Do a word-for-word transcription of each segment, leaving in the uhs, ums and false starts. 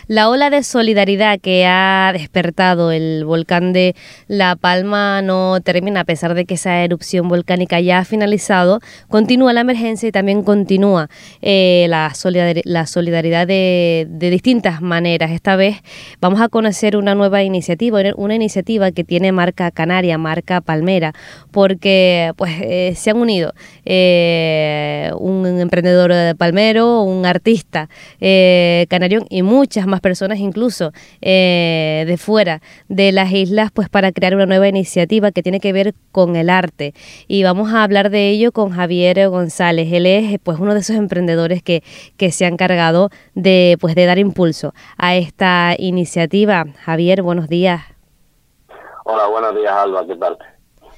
La ola de solidaridad que ha despertado el volcán de La Palma no termina, a pesar de que esa erupción volcánica ya ha finalizado. Continúa la emergencia y también continúa eh, la, solidar la solidaridad de, de distintas maneras. Esta vez vamos a conocer una nueva iniciativa, una iniciativa que tiene marca canaria, marca palmera, porque pues eh, se han unido eh, un emprendedor palmero, un artista eh, canario y muchas más personas incluso eh, de fuera de las islas, pues para crear una nueva iniciativa que tiene que ver con el arte. Y vamos a hablar de ello con Javier González. Él es pues uno de esos emprendedores que, que se han encargado de, pues, de dar impulso a esta iniciativa. Javier, buenos días. Hola, buenos días, Alba, ¿qué tal?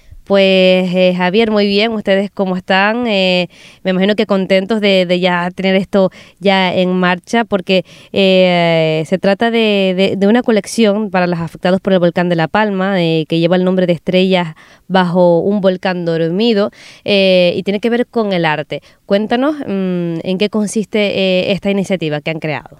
Pues eh, Javier, muy bien. ¿Ustedes cómo están? Eh, me imagino que contentos de, de ya tener esto ya en marcha, porque eh, se trata de, de, de una colección para los afectados por el volcán de La Palma, eh, que lleva el nombre de Estrellas bajo un volcán dormido, eh, y tiene que ver con el arte. Cuéntanos mmm, en qué consiste eh, esta iniciativa que han creado.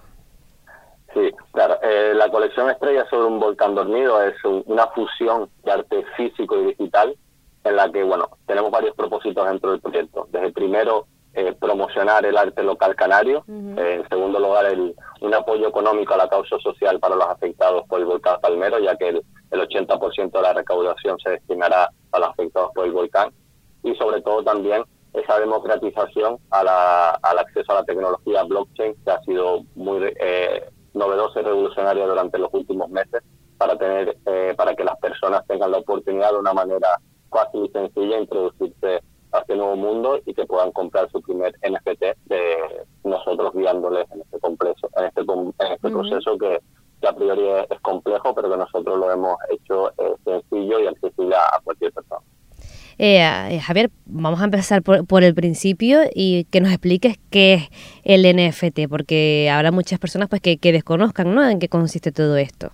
Sí, claro. Eh, la colección Estrellas sobre un volcán dormido es un, una fusión de arte físico y digital, en la que, bueno, tenemos varios propósitos dentro del proyecto. Desde primero, eh, promocionar el arte local canario. Uh-huh. eh, en segundo lugar, el, un apoyo económico a la causa social para los afectados por el volcán palmero, ya que el, el ochenta por ciento de la recaudación se destinará a los afectados por el volcán. Y sobre todo también esa democratización a la, al acceso a la tecnología blockchain, que ha sido muy eh, novedosa y revolucionaria durante los últimos meses, para, tener, eh, para que las personas tengan la oportunidad de una manera fácil y sencilla de introducirse a este nuevo mundo y que puedan comprar su primer N F T de nosotros guiándoles en este complejo, en este, en este uh-huh. proceso que, que a priori es complejo, pero que nosotros lo hemos hecho eh, sencillo y accesible a, a cualquier persona. Eh, eh, Javier, vamos a empezar por, por el principio y que nos expliques qué es el N F T, porque habrá muchas personas pues que, que desconozcan, ¿no?, en qué consiste todo esto.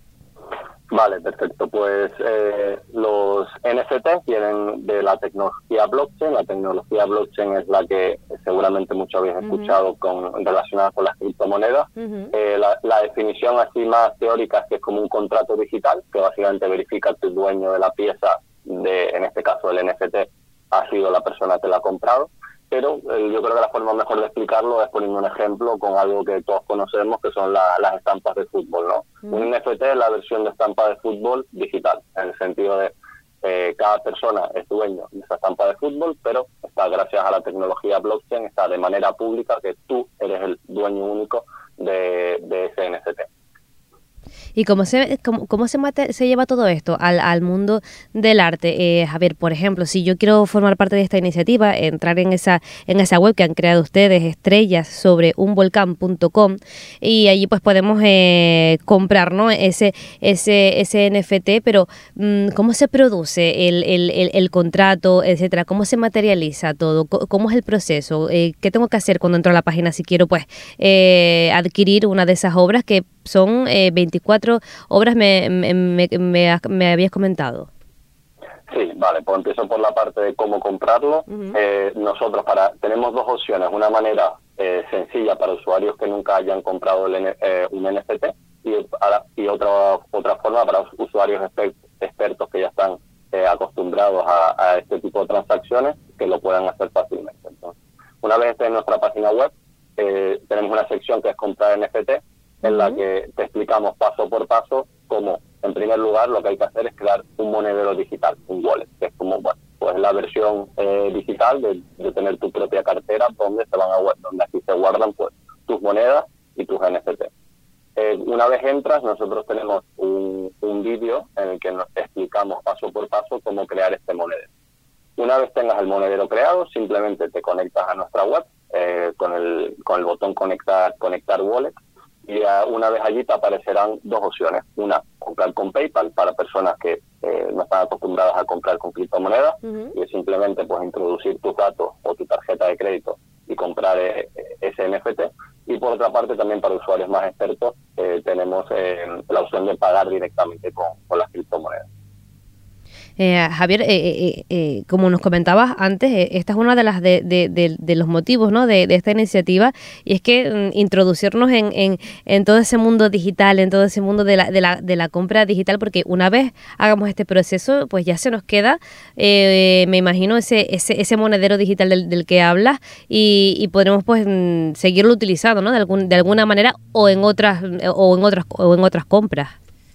Vale, perfecto. Pues eh, los N F T vienen de la tecnología blockchain. La tecnología blockchain es la que seguramente muchos habéis escuchado uh-huh. con, relacionada con las criptomonedas. Uh-huh. eh, la, la definición así más teórica es que es como un contrato digital que básicamente verifica que el dueño de la pieza, de, en este caso el N F T, ha sido la persona que la ha comprado. Pero eh, yo creo que la forma mejor de explicarlo es poniendo un ejemplo con algo que todos conocemos, que son la, las estampas de fútbol, ¿no? Mm. Un N F T es la versión de estampa de fútbol digital, en el sentido de eh, cada persona es dueño de esa estampa de fútbol, pero está, gracias a la tecnología blockchain, está de manera pública que tú eres el dueño único de, de ese N F T. ¿Y cómo se cómo, cómo se, mate, se lleva todo esto al, al mundo del arte? Eh, Javier, por ejemplo, si yo quiero formar parte de esta iniciativa, entrar en esa en esa web que han creado ustedes, estrellas sobre un volcán punto com, y allí pues podemos eh, comprar, ¿no?, ese ese ese N F T, pero ¿cómo se produce el, el, el, el contrato, etcétera? ¿Cómo se materializa todo? ¿Cómo es el proceso? Eh, ¿Qué tengo que hacer cuando entro a la página si quiero pues eh, adquirir una de esas obras que son eh, veinticuatro obras, me, me, me, me, me habías comentado? Sí, vale, pues empiezo por la parte de cómo comprarlo. Uh-huh. eh, nosotros para tenemos dos opciones, una manera eh, sencilla para usuarios que nunca hayan comprado el, eh, un N F T y, y otra otra forma para usuarios exper expertos que ya están eh, acostumbrados a, a este tipo de transacciones, que lo puedan hacer fácilmente. Entonces, una vez esté en nuestra página web, eh, tenemos una sección que es comprar N F T, en la que te explicamos paso por paso cómo, en primer lugar, lo que hay que hacer es crear un monedero digital, un wallet, que es como, bueno, pues la versión eh, digital de, de tener tu propia cartera donde se van a donde aquí se guardan pues tus monedas y tus N F T. Eh, una vez entras, nosotros tenemos un, un vídeo en el que nos explicamos paso por paso cómo crear este monedero. Una vez tengas el monedero creado, simplemente te conectas a nuestra web eh, con el con el botón conectar conectar wallet. Y uh, una vez allí te aparecerán dos opciones. Una, comprar con PayPal para personas que eh, no están acostumbradas a comprar con criptomonedas, uh-huh. y simplemente pues introducir tus datos o tu tarjeta de crédito y comprar eh, ese N F T. Y por otra parte, también para usuarios más expertos, eh, tenemos eh, la opción de pagar directamente con, con las criptomonedas. Eh, Javier, eh, eh, eh, como nos comentabas antes, eh, esta es una de las de, de, de, de los motivos, ¿no?, de, de esta iniciativa, y es que mm, introducirnos en, en, en todo ese mundo digital, en todo ese mundo de la, de la, de la compra digital, porque una vez hagamos este proceso, pues ya se nos queda, eh, me imagino, ese, ese, ese monedero digital del, del que hablas, y, y podremos pues mm, seguirlo utilizando, ¿no?, de algún, de alguna manera, o en otras, o en otras, o en otras compras.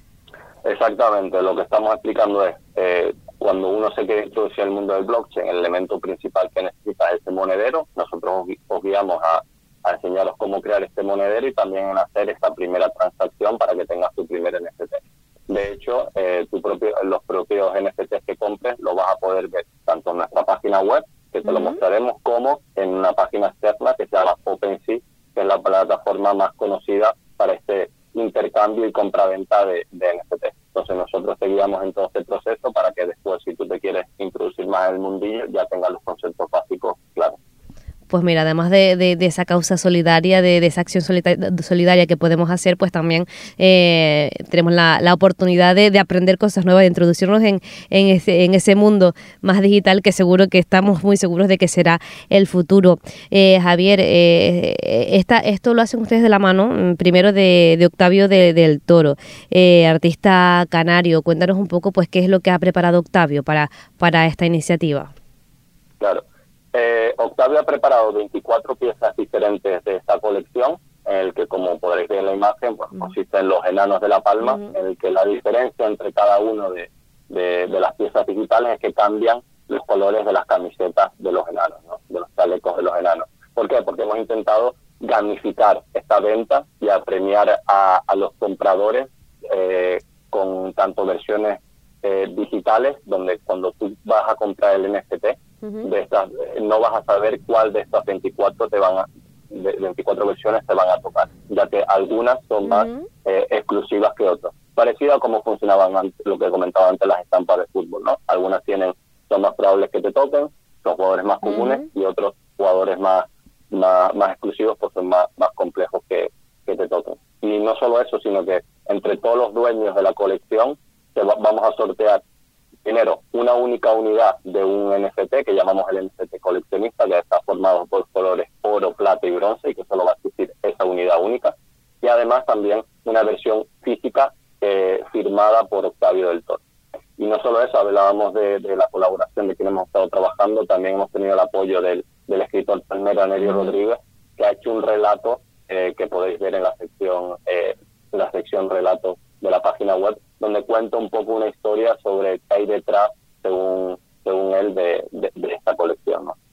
Exactamente, lo que estamos explicando es, eh, cuando uno se quiere introducir en el mundo del blockchain, el elemento principal que necesita es ese monedero. Nosotros os, os guiamos a, a enseñaros cómo crear este monedero y también en hacer esta primera transacción para que tengas tu primer N F T. De hecho, eh, tu propio, los propios N F Ts que compres lo vas a poder ver tanto en nuestra página web, que te uh-huh. lo mostraremos, como en una página externa que se llama OpenSea, que es la plataforma más conocida para este intercambio y compraventa de, de N F T. Entonces nosotros te guiamos en todo este proceso para que después, si tú te quieres introducir más en el mundillo, ya tengas los conceptos básicos claros. Pues mira, además de, de, de esa causa solidaria, de, de esa acción solidaria que podemos hacer, pues también eh, tenemos la, la oportunidad de, de aprender cosas nuevas, de introducirnos en, en, ese, en ese mundo más digital que seguro que estamos muy seguros de que será el futuro. Eh, Javier, eh, esta, esto lo hacen ustedes de la mano, primero de, de Octavio de, del Toro, eh, artista canario. Cuéntanos un poco pues qué es lo que ha preparado Octavio para, para esta iniciativa. Claro. Eh, Octavio ha preparado veinticuatro piezas diferentes de esta colección, en el que, como podréis ver en la imagen, pues, uh-huh. consisten los enanos de La Palma, uh-huh. en el que la diferencia entre cada uno de, de, de las piezas digitales es que cambian los colores de las camisetas de los enanos, ¿no?, de los chalecos de los enanos. ¿Por qué? Porque hemos intentado gamificar esta venta y a premiar a, a los compradores eh, con tanto versiones eh, digitales, donde cuando tú vas a comprar el N F T, de estas, no vas a saber cuál de estas veinticuatro te van a, de veinticuatro versiones te van a tocar, ya que algunas son uh-huh. más eh, exclusivas que otras. Parecido a cómo funcionaban antes, lo que comentaba antes, las estampas de fútbol, ¿no? Algunas tienen, son más probables que te toquen, son jugadores más comunes, uh-huh. y otros jugadores más, más, más exclusivos, pues son más, más complejos que, que te toquen. Y no solo eso, sino que entre todos los dueños de la colección te va, vamos a sortear primero una única unidad de un N F T que llamamos el N F T coleccionista, que está formado por colores oro, plata y bronce, y que solo va a existir esa unidad única, y además también una versión física eh, firmada por Octavio del Toro. Y no solo eso, hablábamos de, de la colaboración de quien hemos estado trabajando, también hemos tenido el apoyo del, del escritor palmero Nerio Rodríguez, que ha hecho un relato eh, que podéis ver en la sección eh, en la sección relatos de la página web, donde cuenta un poco una historia sobre qué hay detrás, según según él, de, de, de esta colección, ¿no?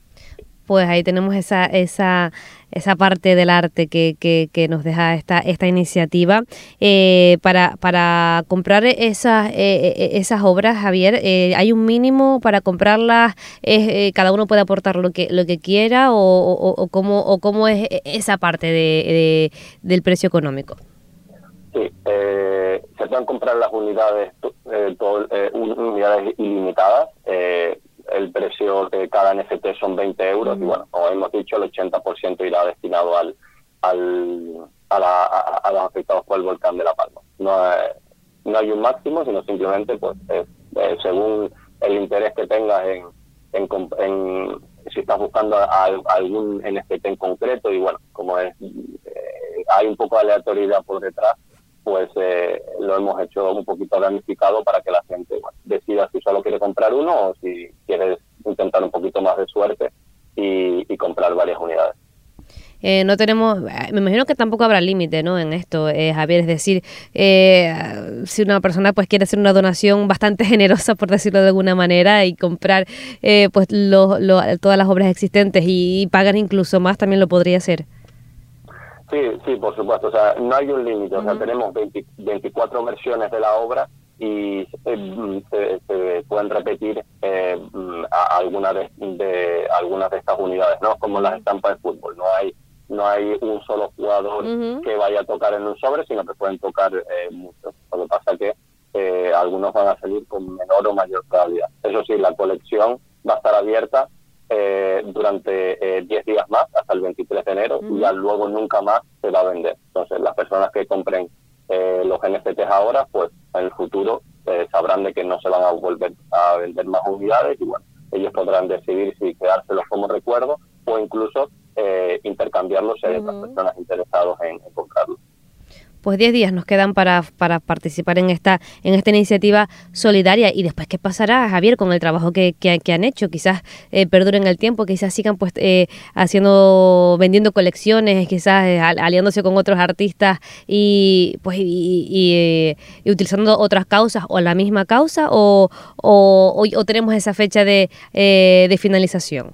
Pues ahí tenemos esa esa esa parte del arte que, que, que nos deja esta esta iniciativa. Eh, para para comprar esas eh, esas obras, Javier, eh, ¿hay un mínimo para comprarlas? Eh, eh, ¿Cada uno puede aportar lo que lo que quiera? ¿O, o, o, cómo, o cómo es esa parte de, de del precio económico? Sí, eh, se pueden comprar las unidades, eh, todo, eh, unidades ilimitadas. Eh, el precio de cada N F T son veinte euros, uh-huh. y bueno, como hemos dicho, el ochenta por ciento irá destinado al, al a, la, a, a los afectados por el volcán de La Palma. No, eh, no hay un máximo, sino simplemente pues eh, eh, según el interés que tengas en, en, en si estás buscando a, a algún N F T en concreto, y bueno, como es eh, hay un poco de aleatoriedad por detrás, pues eh, lo hemos hecho un poquito gamificado para que la gente, bueno, decida si solo quiere comprar uno o si quiere intentar un poquito más de suerte y, y comprar varias unidades. Eh, no tenemos, me imagino que tampoco habrá límite, ¿no?, en esto, eh, Javier, es decir, eh, si una persona pues quiere hacer una donación bastante generosa, por decirlo de alguna manera, y comprar eh, pues lo, lo, todas las obras existentes y, y pagar incluso más, también lo podría hacer. Sí, sí, por supuesto. O sea, no hay un límite. Uh-huh. O sea, tenemos veinte, veinticuatro versiones de la obra y eh, se, se pueden repetir eh, a algunas de, de algunas de estas unidades, ¿no? Como las estampas de fútbol. No hay no hay un solo jugador uh-huh. que vaya a tocar en un sobre, sino que pueden tocar eh, muchos. Lo que pasa es que eh, algunos van a salir con menor o mayor probabilidad. Eso sí, la colección va a estar abierta Eh, durante eh, diez días más, hasta el veintitrés de enero, uh-huh. y ya luego nunca más se va a vender. Entonces, las personas que compren eh, los N F Ts ahora, pues en el futuro eh, sabrán de que no no se van a volver a vender más unidades y bueno, ellos podrán decidir si quedárselos como recuerdo o incluso eh, intercambiarlos si hay otras Ujú. personas interesadas en, en comprarlos. Pues diez días nos quedan para, para participar en esta en esta iniciativa solidaria. Y después, ¿qué pasará, Javier, con el trabajo que, que, que han hecho? Quizás eh, perduren el tiempo, quizás sigan pues eh, haciendo, vendiendo colecciones, quizás eh, aliándose con otros artistas y pues y, y, eh, y utilizando otras causas o la misma causa, o, o, o, o tenemos esa fecha de, eh, de finalización.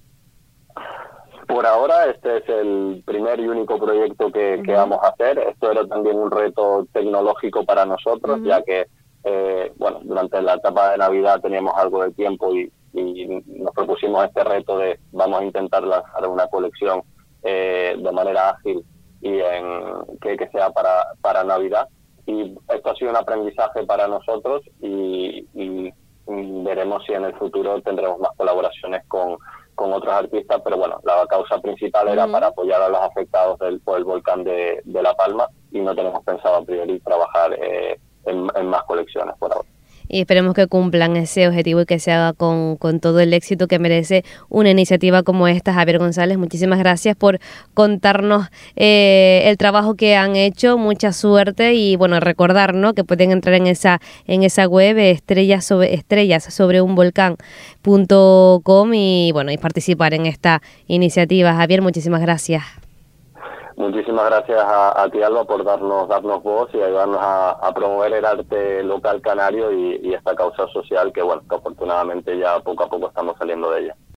Por ahora este es el primer y único proyecto que, uh-huh. que vamos a hacer. Esto era también un reto tecnológico para nosotros, uh-huh. ya que eh, bueno, durante la etapa de Navidad teníamos algo de tiempo y, y nos propusimos este reto de vamos a intentar lanzar una colección eh, de manera ágil y en, que, que sea para, para Navidad. Y esto ha sido un aprendizaje para nosotros y, y, y veremos si en el futuro tendremos más colaboraciones con con otros artistas, pero bueno, la causa principal era uh-huh. para apoyar a los afectados del, por el volcán de, de La Palma y no tenemos pensado a priori trabajar eh, en, en más colecciones por ahora. Y esperemos que cumplan ese objetivo y que se haga con, con todo el éxito que merece una iniciativa como esta. Javier González, muchísimas gracias por contarnos eh, el trabajo que han hecho, mucha suerte y bueno, recordar, ¿no?, que pueden entrar en esa en esa web estrellas sobre estrellas sobre un volcán punto com y bueno, y participar en esta iniciativa. Javier, muchísimas gracias. Muchísimas gracias a, a ti, Alba, por darnos darnos voz y ayudarnos a, a promover el arte local canario y, y esta causa social que, bueno, que afortunadamente ya poco a poco estamos saliendo de ella.